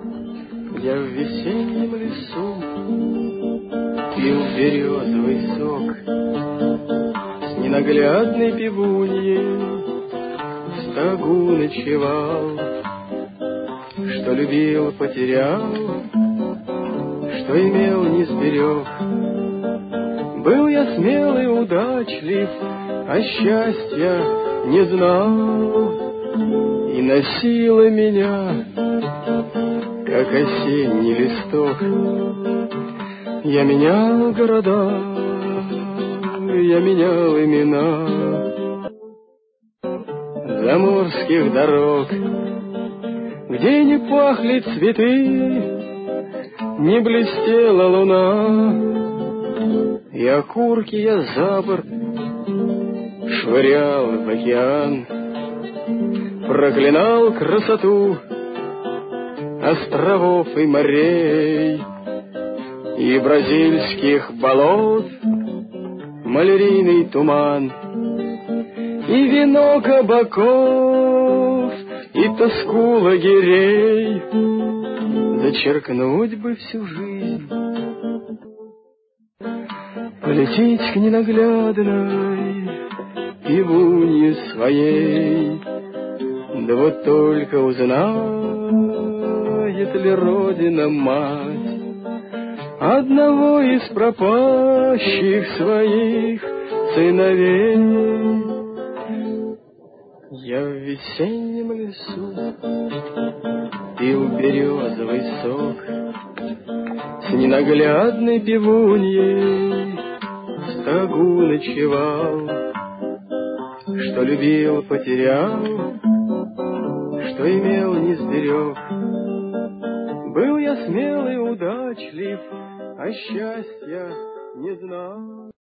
Я в весеннем лесу пил березовый сок с ненаглядной пивуньей, в стогу ночевал. Что любил, потерял, что имел, не сберег. Был я смелый, удачлив, а счастья не знал. И носило меня, как осенний листок. Я менял города, я менял имена заморских дорог, где не пахли цветы, не блестела луна. И окурки я за борт швырял в океан, проклинал красоту островов и морей, и бразильских болот малярийный туман, и вино кабаков, и тоску лагерей. Зачеркнуть бы всю жизнь, полететь к ненаглядной пивунье своей. Да вот только узнает ли Родина мать одного из пропащих своих сыновей? Я в весеннем лесу пил березовый сок с ненаглядной пивуньей, в стогу ночевал. Что любил, потерял, что имел, не сберег. Был я смелый, удачлив, а счастья не знал.